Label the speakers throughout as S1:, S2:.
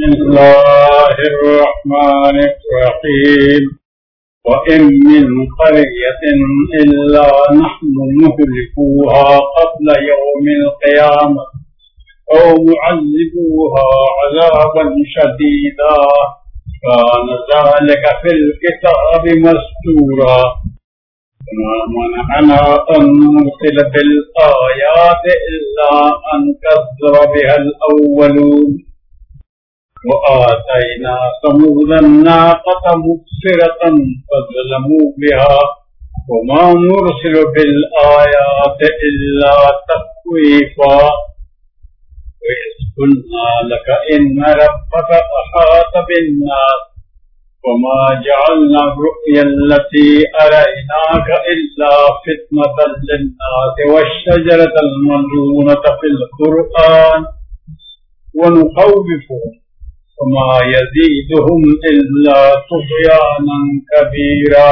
S1: बिस्मिल्लाहिर्रहमानिर्रहीम वइन मिन क़रयतिन इल्ला नहनु मुहलिकूहा क़ब्ल यौमिल क़ियामह औ मुअज़्ज़िबूहा अज़ाबन शदीदा कान ज़ालिका फ़िल किताबि मस्तूरा वमा मनअना अन नुरसिला बिल आयाति इल्ला अन कज़्ज़ब बिहल अव्वलून वआतैना समूदा अन्नाक़त मुबसिरतन फ़ज़लमू बिहा वमा नुरसिलु बिल आयाति इल्ला तख़्वीफ़ा वइज़ क़ुल्ना लका इन्न रब्बक अहात बिन्नास वमा जअलना रु'यल्लती अरयनाक इल्ला फितनतल लिन्नास वश्शजरतल मलऊनत फ़िल क़ुरआन वनुख़व्विफ़ुहुम वमा यज़ीदुहुम इल्ला तुग़यानन कबीरा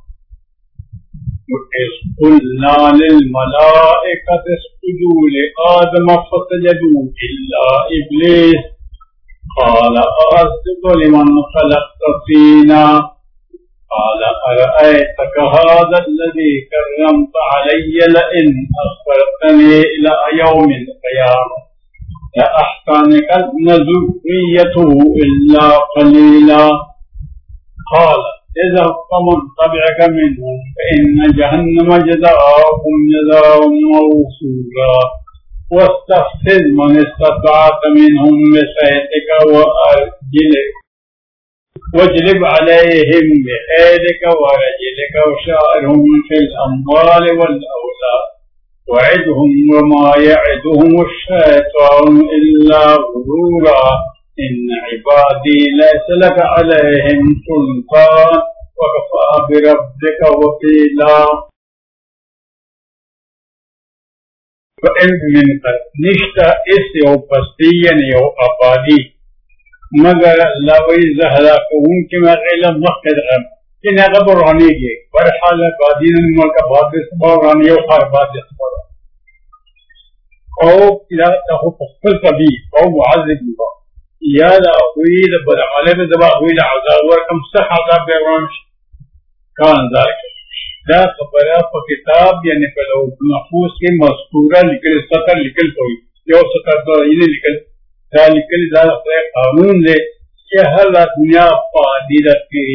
S1: वइज़ क़ुल्ना लिल मलाइकति इसजुदू लिआदम फसजदू इल्ला इब्लीस क़ाल असजुदु लिमन ख़लक़्त तीना क़ाल अरअयतक हाज़ा अल्लज़ी कर्रमत अलय्य लइन अख़रतनी इला यौमिल क़ियामह लअहतनिकन्न ज़ुर्रिय्यतहु इल्ला क़लीला क़ाल इज़हब फ़मन तबिअक मिनहुम फ़इन्न जहन्नम जज़ाओहुम जज़ाअन मौफ़ूरा वस्तफ़्ज़िज़ मन इस्ततअत मिनहुम बिसैतिक वअरजिलिक वज्लिब अलैहिम बिख़ैलिक वरजिलिक वशारिकहुम फ़िल अम्वालि वल औलाद वइदहुम वमा यइदुहुम अश-शैतानु इल्ला गुरूरा इन्न इबादी लैसा लक अलैहिम सुल्तान वकफ़ा बिरब्बिक वकीला। निष्ठा इस यो पस्तियन यो आबादी मगर लवई ज़हरा को उनके मग़ैला मक़दम कि नगब रानी के बरहाल बादीन मलका बाद रानी यो खार बाद और इला तहु फल कभी और मुआज़िब हुआ या हुई बदअले में दबा हुई अज़ाब वर कम सह अज़ाब बेरान कान ज़ालिक दा खबरा प किताब यानी पहले महफूज के मज़कूरा निकल सतर निकल कोई यो सतर तो इन्हें निकल दा निकल दा अपने कानून ले कि हर दुनिया पादीरत की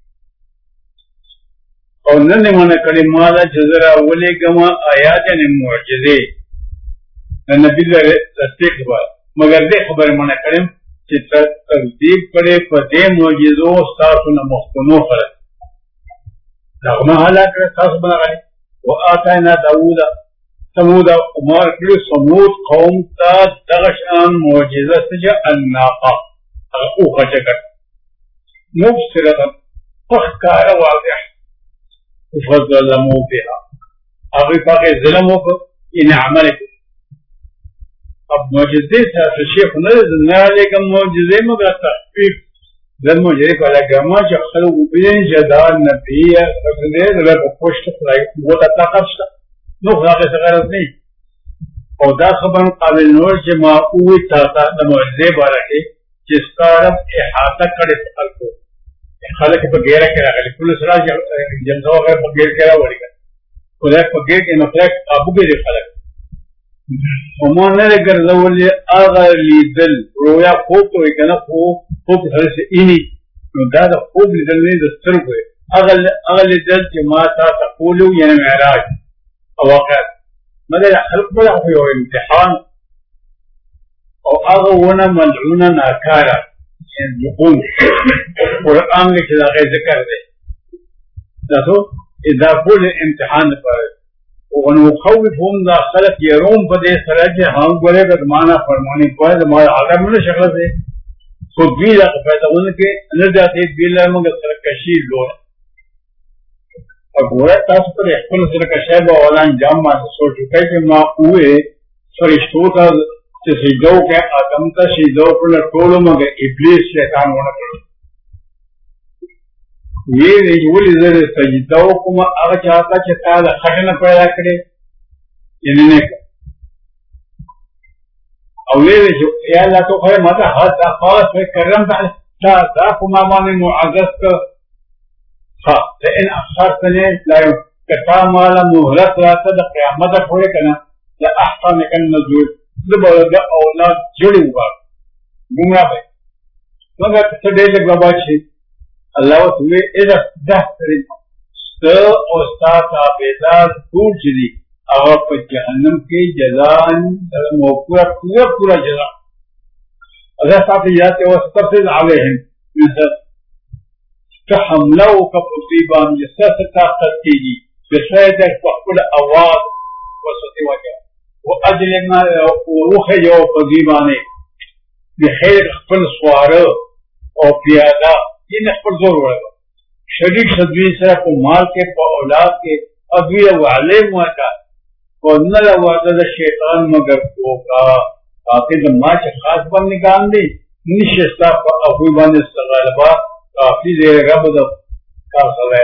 S1: और न माना कलिमाला जज़रा वले गमा आयात ने मुअज्जिज़े नबी रस्ते खबर मगर दे खबर माना करें कि तकदीब करे पदे मुअज्जिज़ो साफ न मुख्तनो खर लगमा हालात साफ बना गए वो आता है ना दाऊदा समूदा उमर के समूद कौम का दगशान मुअज्जिज़ा से अन्नाक़ा ओ खचकर मुबसिरतन फख्कार वाज़िह फ़ज़लमू बिहा अभी पाके ज़ुल्म को इन अमल अब मुअज्जिज़े से शेख न लेकिन मुअज्जिज़े मगर तख़फ़ीफ़ लम्मा जरी पहले गमा जखल उबिन जदा नबिया रखने रब पोस्ट फ्लाई वो ताकत नो खाके सगरत नहीं और दा खबर काबिल नोर जमा उई ताता मुअज्जिज़े बारके जिस तरफ इहाता करे खलको खलक पे गेरा के रखले पुलिस राज जनता वगैरह पे गेर केरा वड़ीगा उधर पे गेर के नफरत अबू के खलक उन्होंने गर्दवली अगर लीदल रोया खूब तो एक ना खूब हर से इनी दादा खूब लीदल नहीं दस्तर हुए अगर लीदल जमाता तकूलू यानी मेराज अवाक़त मगर खल्क बड़ा हुआ इम्तिहान और अगर वो ना मलऊना नाकारा जुकून कुरान में खिलाफ़ ज़िक्र दे दासो इधर पूरे इम्तिहान पर ونخوفهم ذا خلق يروم بدے سرج ہم گورے بدمانا فرمانی کوئی ہمارا عالم نے شکل سے خود بھی پیدا ان کے اندر جاتے بیلا مگر سرکشی لو اور گورے تاس پر احکم سرکشی با اولان جام ما سو چکے کہ ما ہوئے فرشتوں کا سجدو کے آدم کا سجدو پر ٹولو مگر ابلیس شیطان ہونا پڑا ये रिजवल इधर सजदाओं को मैं आगे चाहता कि ताला खटना पैदा करे इन्हें او ویل چې یا الله تو خو ماته هدا خاص کرم دا په ما باندې معزز ک ها لئن اخرتني لا کتا مال مهلت راته د قیامت پورې کنه لا احسن کن نزول دبل د اولاد جوړي وبا ګمرا به څنګه څه ډېر لږ بابا شي الله وتعالى اذا دهتري ته او ستا بيدار ټول دي هغه په جهنم کې جزاء موقوفه پورا جزاء اذا صافيات واستفز عليهم كحمله وكفصيبان يساس طاقت کیږي بشاید خپل اواز وسطي وجه واجل ما وروخه یو قضیبانه بخیر خپل سواره او پیاده یې خپل زور ورغ شریک صدوی سره په مال کې په اولاد کې ابي او علم وکا ورنه لا وعده د شیطان مگر کوکا باقي د ما چې خاص باندې ګان دي نشستا په ابو باندې استغلبا کافی دې رب د کار سره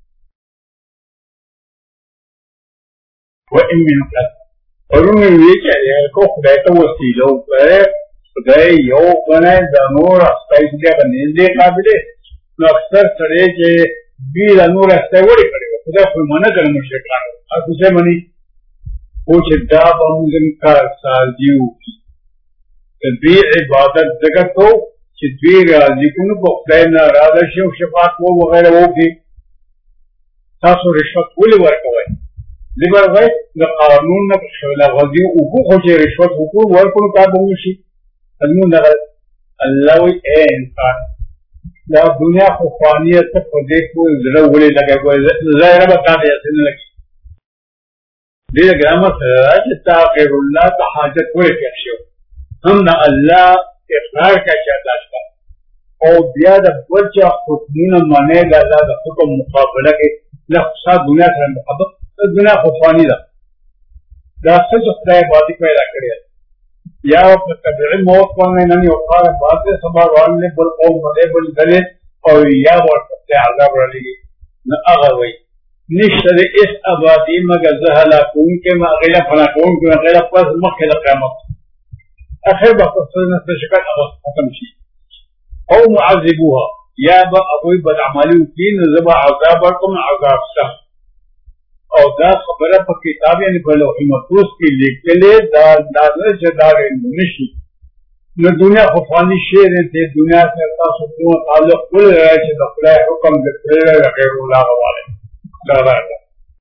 S1: و ان من قد ورونه وی چې کو خدای ته وسیله وکړه خدای یو کنه د نور استایي باندې دې قابلیت نو اکثر سره چې بیر نور استایي وړي کړي خدای په منه کړم مشرکان تاسو څه مني او چې دا به موږ کار سازیو دې عبادت دغه کو چې دوی راځي کوم په خدای نه راځي شو شفاعت وو وغیرہ وو کې تاسو رشوت ولې ورکوي لمر وای د قانون نه شولا غوږی او خو چې رشوت حقوق ورکول کا به شي انو نه الله وی انسان دا دنیا خو فانیه ته په دې کو زړه ولې لګي ظاهر به تا دې اسنه لګي دې ګرامه سره چې تاخير الله ته حاجت ورې کې شو هم د الله اقرار کا چاته او بیا د بلچا حکمونه معنی د الله د حکم مقابله کې لخصا دنیا سره محبت دنیا خو فانی ده دا څه خدای باندې پیدا کړی یا په تبعی موت باندې نه یو کار باندې سبا باندې بل قوم باندې بل دلیل او یا ورته عذاب را لګي نه هغه وای نشته اس آبادی مگر زهلا کون کې ما غیر فنا کون کې غیر پس مخه د قیامت اخر به تصنع شکل هغه ختم شي او معذبوها یا با ابوی بد عملی وکین زبا عذاب ورکم عذاب سخت او دا خبره په کتاب یعنی په لوح محفوظ کې لیکلې دا نه چې دا نشي نو دنیا خو فانی شی دې دنیا سره تاسو کوم تعلق ولې راځي د خدای حکم دې غیر الله غواړي دا راځي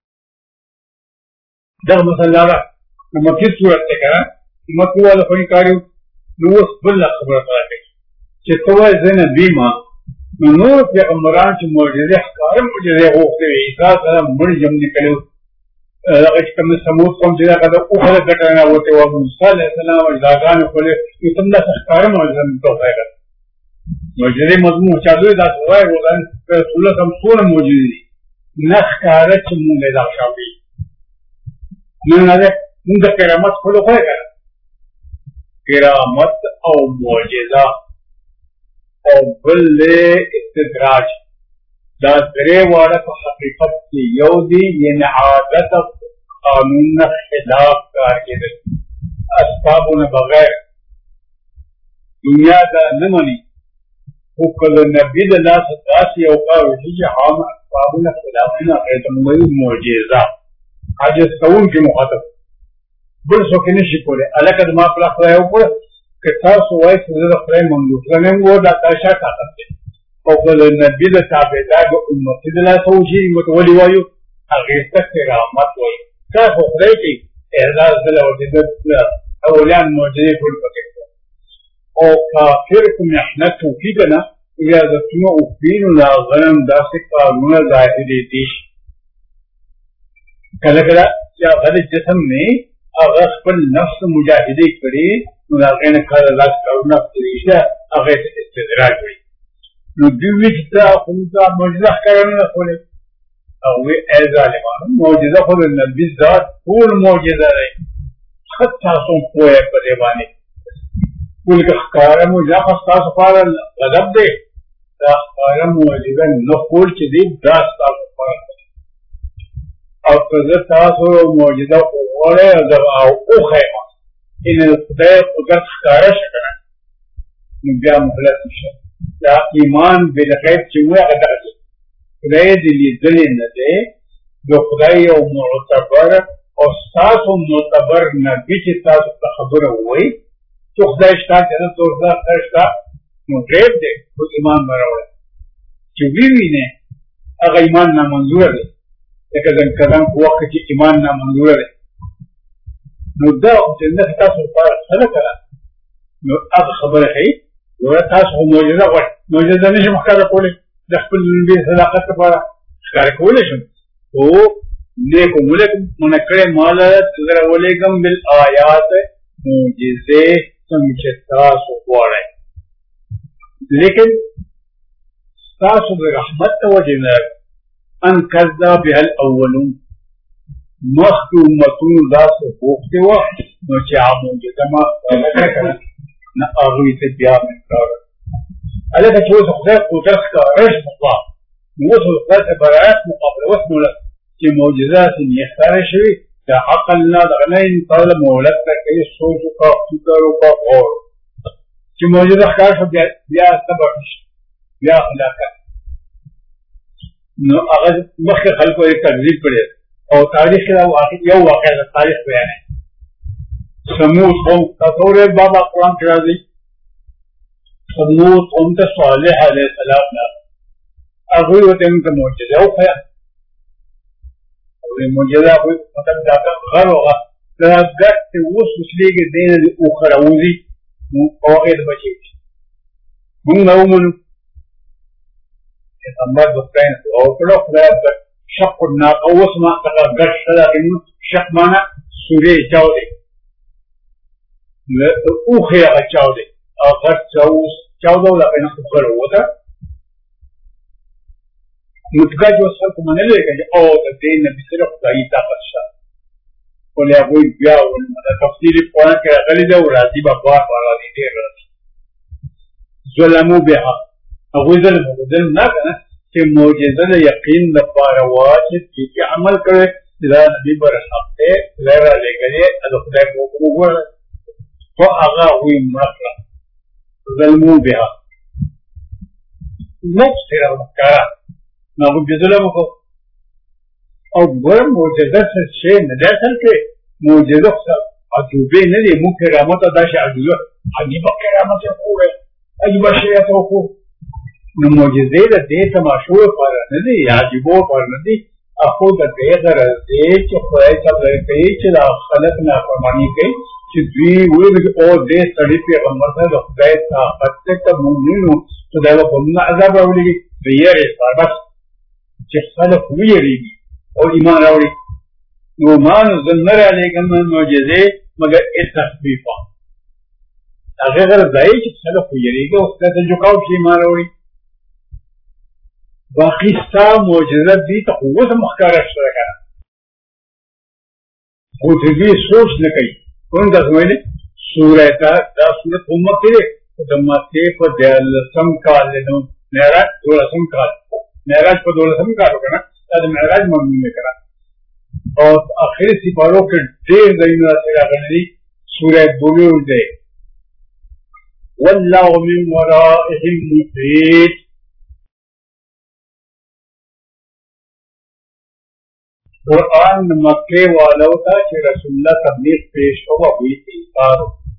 S1: دا مثلا نو مکه صورت ته کړه مکه ولا کوي کاریو نو بل خبره راځي چې توای زنه بیما نور پیغمبران چې معجزې ښکارم معجزې غوښتي عیسی سره مړ جمع نکړو هغه چې کوم سموت کوم چې هغه او خلک ګټنه وته و موسی علیه السلام ځاګان خپل کوم د ښکارم معجزې توای معجزې مضمون چالو دا وای وګن رسول الله کوم څونه معجزې نه ښکارا چې موږ له شاوي نن نه موږ کرامت خپل خوای کړه کرامت او معجزه او بل استدراج دا درې واړه په حقیقت کې یو دی یعنی عادت قانون خلاف کار کېدل اسبابونه بغیر دنیا دا نه مني خو کله نبی د لاس داسې یو کار وشي چې عام اسبابونه خلاف نه کوي معجزه عاجز کوونکی مخاطب بل څوک نشي کولی الکه ما پر خدای وکړه که تاسو وایي چې زه د خدای مملوک نه یم دا تاسو طاقت دی او کله نبی د تابعدار د امت د لاسه وشي متولي وایو هغې ته کرامت وایي تاسو خدای کې اعزاز دل او د اولیان معجزې ټول پکې او کافر کوم محنت وکړي که نه ریاضتونه وکړي نو د غنم داسې کارونه ظاهرې دي کله کله چې هغه د جسم نه هغه خپل نفس مجاهدې کړي نو د هغې نه کله لاس کارونه پرېږده هغې ته استدراج وایي نو دوی چې تا خو تا معجزه ښکاره نه ده کولې هغه وایي ای ظالمانو معجزه خو د نبي ذات ټول معجزه دی ښه تاسو پوه یې په دې باندې ټول که ښکاره معجزه خو ستاسو لپاره غضب دی دا ښکاره معجزه نه کول چې دی دا ستاسو لپاره او که زه تاسو معجزه وغواړئ او وښیم ان الخدای قدرت ښکاره شي کنه نو بیا مهلت نشته. دا ایمان بالغیب چې موږ هغه دغسې خدای دې لیدلی نه دی، د خدای یو معتبر او ستاسو معتبر نبي چې تاسو ته خبره ووایي چې خدای شته، جنت دوزخ شته، نو غیب دی، خو ایمان به راوړی. چې ووینې هغه ایمان نامنظوره دی، لکه زنکدن په وخت کې ایمان نامنظوره دی. نو دا جنت تاسو لپاره څه نه کړه، نو هغه خبره ښایي ګوره تاسو خو معجزه غواړئ، معجزه نه شم ښکاره کولی، د خپل نبي صداقت لپاره ښکاره کولی شم، خو نیکو منع کړی ما لره در ولېږم بالآیات معجزې څنګه چې تاسو غواړئ. لیکن تاسو د رحمت د وجې نه ان کذب بها الاولون، مخکې امتونو داسې غوښتې وه نو چې هغه معجزه ما ښکاره کړه نه هغوی ته بیا انکار. هلکه چې اوس خدای قدرت ښکاره شي پخوا، نو اوس خدای ته برایت مقابله وشموله چې معجزه ځینې ښکاره شوي، د عقل نه دغه نه انسان له مهلت درکوي، سوچ وکړه، فکر وکړه، غور چې معجزه ښکاره شوه بیا صبر نشته، بیا هلاکت. نو هغه مخکې خلکو یې تکذیب کړی او تاریخ کې یو واقع د تاریخ بیانوي. ثمود قوم تاسو ورته بابا قرآن کې راځي، ثمود قوم ته صالح علیه السلام نه هغوی ورته موږ معجزه وښیه، معجزه هغوی مطلب دا غر وغه دا ګټ چې اوس وسلېږي دی نه اوښه راوځي او هغې د بچی شي، موږ نه ومنو. پیغمبر د خدای نه دعا وکړه، خدای شق الناقه اوس ما څخه ګټ شته، لکن شق معنا سورې چاودې اوښې هغه چاودې او غټ چاوده لکه نه اوښه راووته. متګج اوس خلکو منلی که او د دې نبي سره خدایي طاقت شته، ولې هغوی بیا تفصیلي قرآن کې راغلي ده او راځي به بار بار راځي، ډېر راځي. ظلمو بها هغوی ظلم نه که نه چې معجزه د یقین لپاره وه چې چې عمل کړی چې دا نبي بر حق دی، خدای را لېږلی د خدای په حکم وګوره، خو هغه هغوی مړه کړه. ظلمو بها مبصره ښکاره نو هغوی بې ظلم وکړو. او ګوره معجزه څه شی نه دی اصل کې، معجزه خو عجوبې نه دي، موږ کرامت او داسې عجیبه کرامت یې وکړی، عجیبه شی یې وکړو. نو معجزې د دې تماشو لپاره نه دي، عجیبو لپاره نه دي، خو د دې غرض دی چې خدای خبرې کوي چې دا خلک نافرماني کوي، چې دوی ویل او دې سړي پیغمبر ته د خدای طاقت دی که موږ نه یو خدای به په موږ عذاب راولېږي، د یېرې سره بس چې خلک ویېرېږي او ایمان راوړي. نو ما نزل نه رالېږم معجزې مګر تخفیفا، هغې غرض دا یې چې خلک ویېرېږي او خدای ته جوکاو شي ایمان راوړي. باقي ستا معجزه دې ته خو اوس هم ښکاره شته که نه، خو چې دوی سوچ نه کوي. کوم تاسو ویلې سوره دا سورت په مکې دی، خو د مکې په 14 کال دی، نو معراج 12 کال، معراج په 12 کال و که نه، دا د معراج مضمون دی که نه. او اخري سپارو کې ډېر ځایونه داسې راغلي دي، سوره بروج دی، والله من ورائهم محیط. قرآن مکې والو ته چې رسول الله تبلیغ پیش کړو هغوی انکار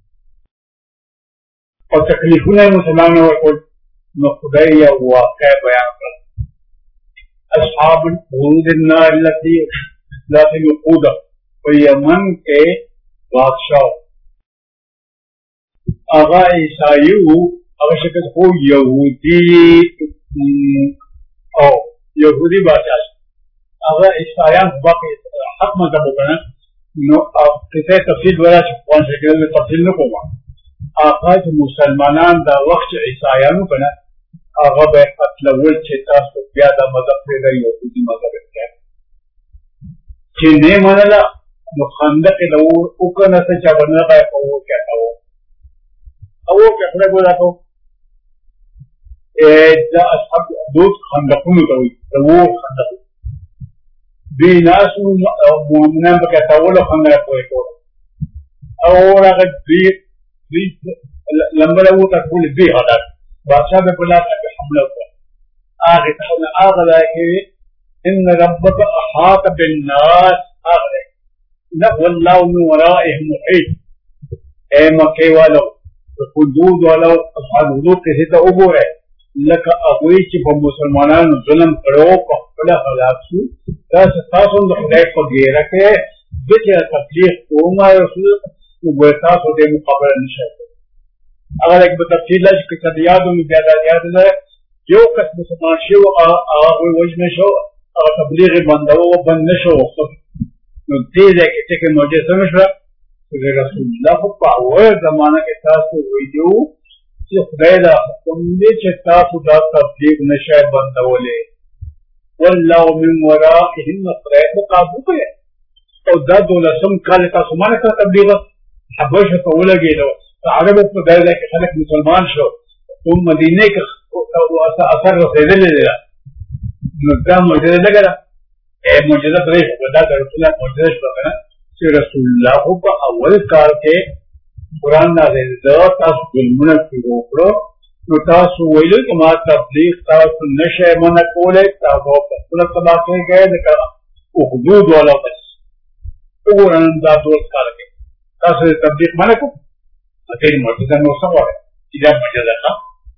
S1: او تکلیفونه یې مسلمانانو ورکړل. نو خدای یو واقع بیان کړ، اصحاب الحدود النار التي ذات الوقود، په یمن کې بادشاه هغه عیسائی و، هغه شکل خو یهودي بادشاه، هغه عیسایان باقي حق مذهب وکړه. نو کیسه تفصیل ولا چې قرآن کې تفصیل نه کوم، هغه چې مسلمانان دا وخت چې عیسایان وکړه هغه به قتلول چې تاسو بیا دا مذهب پرېږدئ، یهودي مذهب یې چې نه منله، نو خندق یې وکړه نه څه چا به نه غی په اور کې اچاوه او اور کې خدای ګوره کو. دا اصحاب حدود خندقونو ته وایي، د اور خندق دوی ناسو مؤمنان پکې اچول او خندق یې کوله. और अगर दी लंबा वो तक फूल दी हालत बादशाह में बुला कर हमला हुआ आगे कि इन रब्बक अहात बिन्नास आगे नफ़ल्लाहु मिन वराइहिम मुहीत ए मक्के वालों हुदूद वालों असहाब हुदूद के तो उबो है लका अगुई कि मुसलमानों जुल्म करो पकड़ा हलाकू दस तासों खुदाई को घेरा के बिच तकलीफ को मार रसूल वैसा तो दे मुकाबला नहीं अगर एक तफसील है कि सदियात में ज्यादा है जो कस मुसलमान शो आगे वजन शो और तबलीग बंदा वो बंद शो तो तेज है कि मुझे समझ रहा रसूलुल्लाह को पावर जमाना के साथ तो वही जो खुदा तुमने चिता खुदा तबलीग नशा बंदा बोले वल्लाहु मिन वराइहिम को काबू पे और दर्द लसम काले का सुमाने का तबलीग हबश तो वो लगे लो अरब को दर्द है कि खलक मुसलमान शो तुम मदीने का असर रसेले ले लिया मुद्दा मुझे लगा ए मुझे तो बड़े बड़ा रसूलुल्लाह मुझे पता कि रसूलुल्लाह को अव्वल काल के कुरान नाज़िल तास गुलमुना की रोकड़ो तो तास वैल के मा तबलीग तास नशे मन कोले तास वो तबा के गए का हुदूद वाला बस वो रंदा दोस्त काल के तास तबलीग मन को अकेले मौजूदा में सब है इधर मौजूदा था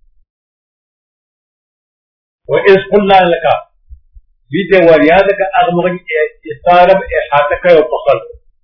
S1: वो इस कुल्ला लगा बीते वरियाद का अगमग इस्तारब इहाता का उपकल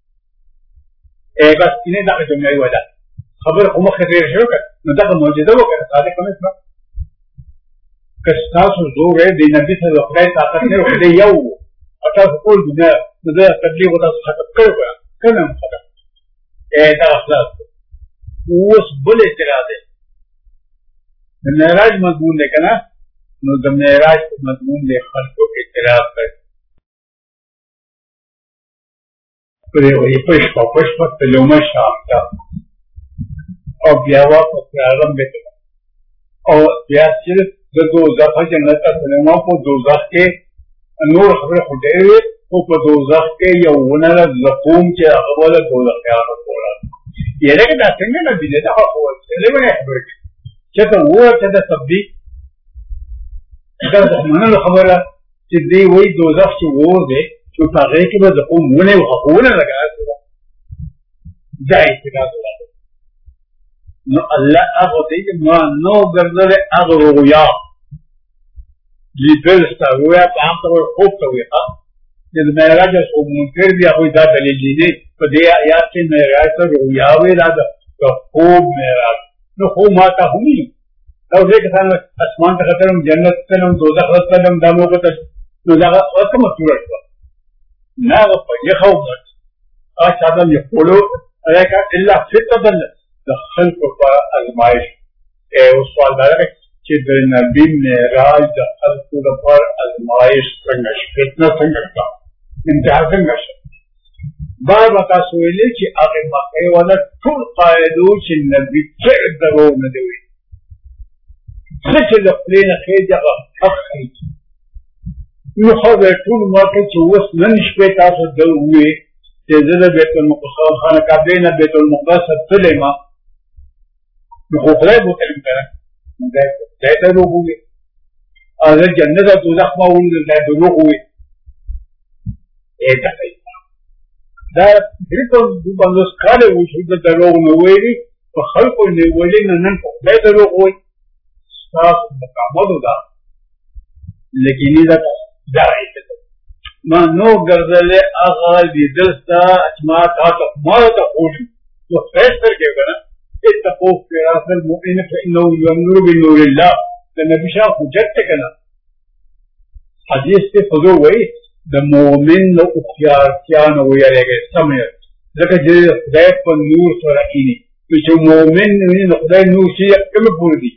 S1: एक इन्हें दाखिल जुम्मे वाला खबर उम्र खतीर शो कर नदा का मौजूदा वो कर सादे कम इसमें कस्ता सुजूर है दिन नबी से वक़्त ताकत ने उड़े याऊ अता कोई दुनिया नदा तकलीफ होता खत्म करेगा करना खत्म ऐसा अखलाक उस बुले इरादे मेराज मजमून लेकर ना नो मेराज मजमून ले खल को इतराब कर पूरे वही पुष्प तलोमा शाम का और ब्यावा को प्रारंभ में और ब्याह सिर्फ दो दफा जन्नत का तलोमा को दो के नूर खबर खुदे हुए वो दो के या वनला ज़क़ूम के अव्वल दो के ये लेकिन दासेंगे ना बिले दा हो चले बने खबर के तो वो चदा तब्दी इधर मन खबर कि दी वही दोजख की वो दे जो तागे के बाद को मुने होने लगा जाए इतना तो नो अल्लाह होते कि मा नो गर्दल अगरुया लिबल sta हुआ काम तो खूब तो हुआ जब मेरा जो मुनकर भी कोई दा दलील नहीं पदे याद से मेरा तो यावे राजा तो खूब मेरा तो खूब माता हुई तो देख सान आसमान तक हम जन्नत से हम दोजख से हम दामों को तो लगा और कम सूरत को ना वो ये खूब आज आदम ये बोलो अरे का इल्ला फितदन दखल को पर आजमाइश ए उस सवाल है कि नबी ने राज दखल को पर आजमाइश संघर्ष कितना संघर्ष इंतहा संघर्ष बार बता सोले कि आगे मक्के वाला टूल कायदो कि नबी के दरो न देवे सच लफलेन के जगह हक नो खबर टूल मक्के चुवस ननिश पे तास दल हुए तेजल बैतुल मुक़द्दस खाना काबेना बैतुल मुक़द्दस सलेमा नो खबर वो कलम करा दैता लोग हुए अगर जन्नत और दोज़ख में उन दैता लोग हुए ऐसा da rikon duban los kale wuce da daro mai wuri fa khalqu ne wuri nan ko da daro ko sa da kamado da lekin da darai ta ma no gardale aghal bi dilsa asma ta ma ta qul to fresh करके बना इत्तको फिरासल मुमिन फइन्नो यमनुर बिनूर अल्लाह da nabi sha hujjat kana hadith के फजो वही the मोमिन no उखियार क्या न वो यारे के समय लेकिन जो खुदा पर नूर सराइनी तो जो मोमिन ने खुदा नूर से कम पूरी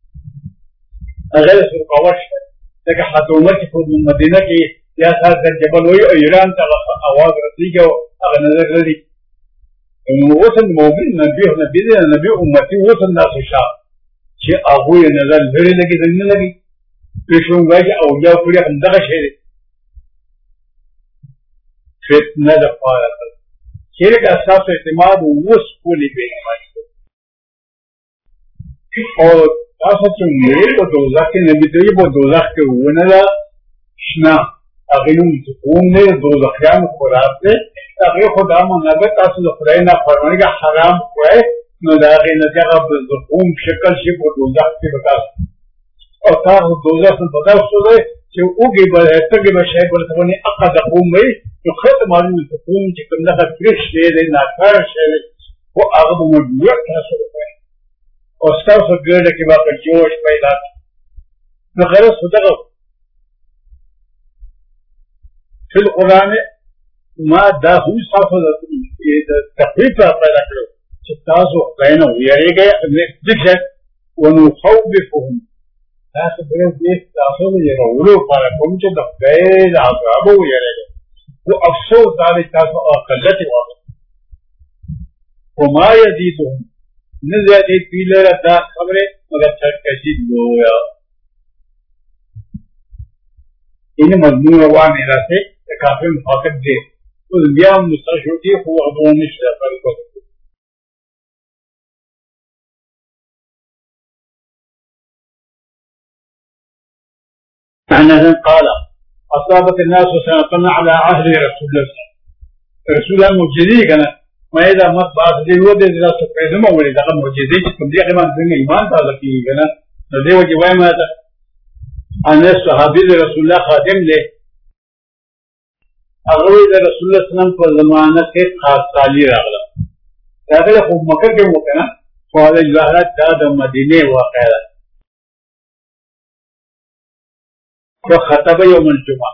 S1: अगर इसको कवच है लेकिन हदूमत को मदीना की या साथ जबल वही ईरान तक आवाज रसी के अगर नजर रही तो वो सन मोमिन नबी उम्मती वो सन ना सुशा कि आगू ये नजर लड़ी लगी जंगल लगी पेशोंगा कि औलिया पूरे अंदर शेरे फितना दफा شرک اساس اعتماد وس کولی پیغمبر اور تاسو چې مې په دوزخ کې نبی ته په دوزخ کې ونه لا شنا هغه نوم چې کوم نه دوزخیان خوراک دی هغه خدا مونږه تاسو له خدای نه فرمایي حرام کوی نو دا هغه نه هغه په کوم شکل شي په دوزخ کې وکاس او تاسو دوزخ په تاسو دی چې اوګي به تګي به شي په تاسو نه عقد قوم وي نو خدای معلومه کوم چې کوم نه فرش دی نه کار شي او هغه مو تاسو کوي او ستاسو ګرده کې واقع جوش پیدا نو غرض صدقه فی القرآن ما دا هم ستاسو د تخفیف پیدا کړو چې تاسو غینه ویریږئ ذکر ونخوفهم تاسو به دې تاسو یې ورو پر کوم چې د غیر عذاب ویریږئ او افسوس دا تاسو اقلت وایي وما يزيدهم نزادي پیلر دا خبره مگر ترکشی گویا این مضمون روانی راسته کافی مخاطب دی اس بیا مستشوتی خو اغدوانش دا فرقو عنه قال اصابت الناس سنة على عهد رسول الله رسول الله مجدی کنا ما إذا ما بعض ديوه ده إذا سبحانه ما ولي دخل معجزات كم دي كمان دين إيمان تعالى كي كنا ده وجواه ما ده أنا صحابي رسول الله خادم له أغوي رسول الله صلى الله عليه وسلم فالزمانة كيف خاص تعلي رغلا هذا له خب مكة كم وكنا فهذا الجهرات ده مدينة واقعة فخطب يوم الجمعة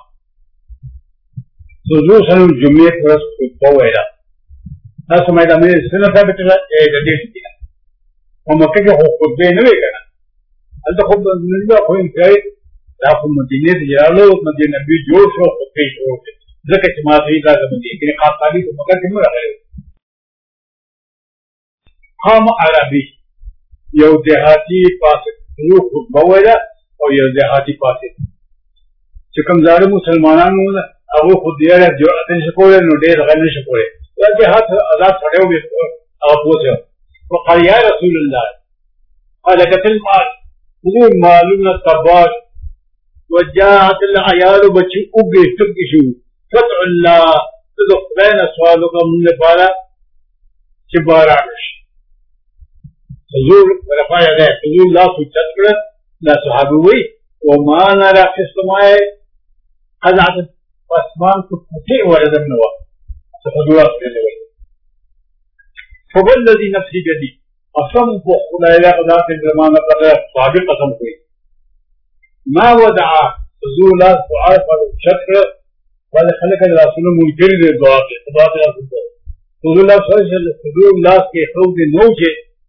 S1: خصوصا الجمعة رسول الله تاسو مې دا مې سنت ثابت کړه چې د دې څخه په مکه کې خطبه نه وی کنه هلته خو د نړۍ په انتهای دا په مدینه کې یالو مدینه نبی جوړ شو خطبه شروع کړه ځکه چې ما دې دا مدینه کې خاصالي په مکه کې نه راغلی قام عربي یو دهاتی پاسه یو خطبه ویلا او یو دهاتی پاسه چې کوم ځای مسلمانانو هغه خو دې راځي اته شکول نو ډېر غنښ شکول لكن هذا أذات فريو بأبوته وقال يا رسول الله قال قتل مال بدون مال من الطباش وجاءت العيال بچي أبي تبكشو فتح الله تدخ بين سوالك من نبالا شبارانش حضور رفع يديه حضور لا تتذكر لا صحابوي وما نرى في السماء قزعت فاسمان تفتح ولد النوى فوالذي نفسي بيدي قسم بخلا الى ذات الزمان قد صادق قسم کوي ما ودع حضور لا دعاء پر شکر ولا خلق رسول منکر دے دعا کے خدا تعالی کو حضور اللہ صلی اللہ علیہ وسلم حضور اللہ کے خوف نو کے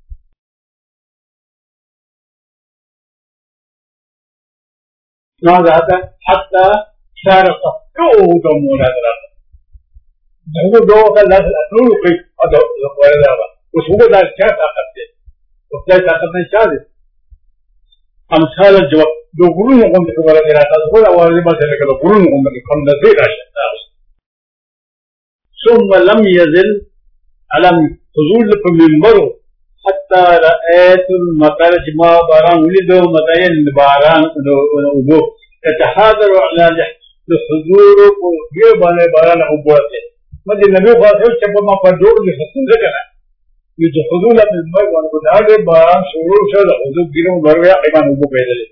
S1: ما ذات حتى صار صفوه مولا هو دوغه لازم اټول کوي او دا وایي اوس هو دا څه طاقت دی او دا طاقت نه شاده امثال الجواب دو غرونه کوم څه ولا راځي هو دا وایي ما څه کړو غرونه کوم کوم د دې راشه ثم لم يزل علم حضور په منبرو حتى رأيت المطر جما باران ولدو مدين باران وبو تتحاضر على الحضور ويبان باران وبوته مدي نبي خاصه چې په ما په جوړ کې څنګه کنه چې حضور له منبر باندې دا باران شروع شو د حضور ګیرو برویا ایمان وبو پیدل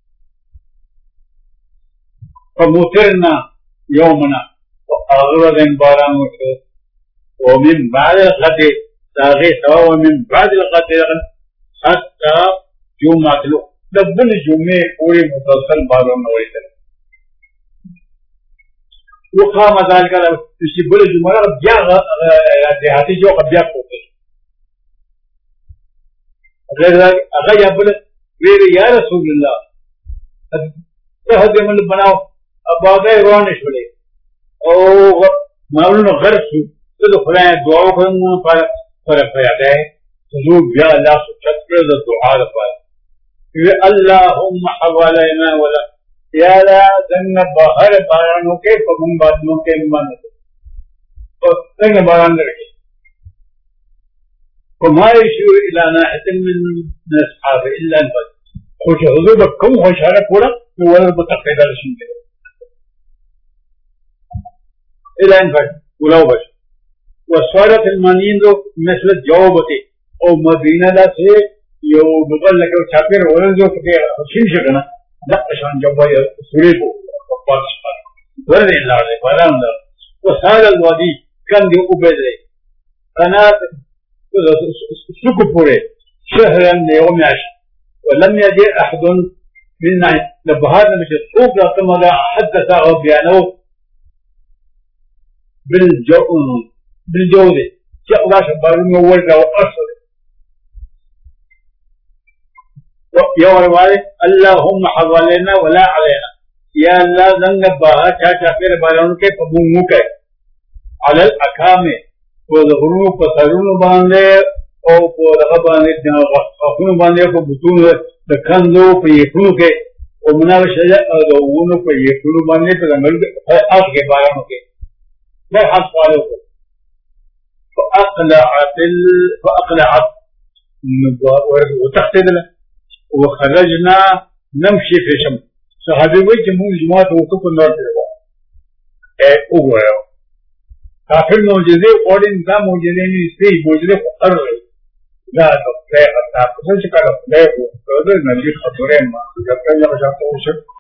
S1: فمطرنا يومنا وأغرد باران وشو ومن بعد الغد تاغي سوا ومن بعد الغد حتى جمعة الأخرى دبن جمعة پوری مسلسل باران نوریدل وقام ذلك تشبه الجمعة بيا هاتي جو بيا پوتے غير ذلك اغا يابل غير يا رسول الله تهدم البناو اباغي روانش ولي او معلوم غرس تدخل دعاء كن پر پیاده حضور بیا الله شکر د دعا لپاره اللهم حوالينا ولا یا لا جن بهر بارانو کې په موږ باندې کې ایمان او څنګه باران درکې فما يشير الى ناحيه من اصحاب الا الفجر خوش حضور بكم خوشاره پورا ولا متقيد الشمس الى الفجر ولو بش وصارت المانين مثل الجوابتي او مدينه لا سي يو بقول لك شابير ورزو كده شيشنا لا عشان جواب سوريبو ورد الله عليه ولا وصار الوادي كان دي وبدري قناه سكبوري شهرا يوم عشر ولم يجئ احد من لبهذا مش الصوف لما حدث بيانه بالجودة شاء الله شبابين وولده وأصل يوم الوالد اللهم حوالينا ولا علينا يا الله ننبها شاشا فير بالون के पबूंगू के على الأكامة وظهرون فصلون باندे او پورغه باندې خپل باندې په بوتون د کندو په یکونو کې او مناوشه او د وونو په یکونو باندې په عمل کې بارانو کې دا حصاله فاقلعت وتختدل وخرجنا نمشي في شمس صحابي وجه مو جماعه وقف النار او وګورو کافر معجزه او انسان معجزه نه استي معجزه قرر لا تطيع حتى تصل كذا لا يقول هذا نجيب خطورين ما تكلم شخص